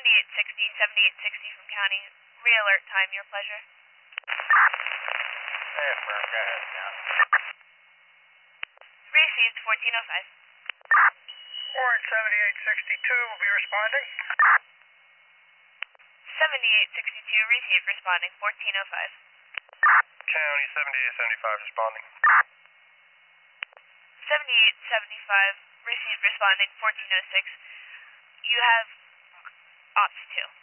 7860, 7860 from county. Re-alert time, your pleasure. Hey, affirm, go ahead, count. Received, 1405. Warrant 7862 will be responding. 7862, received, responding, 1405. County 7875 responding. 7875, received, responding, 1406. You have Ops 2.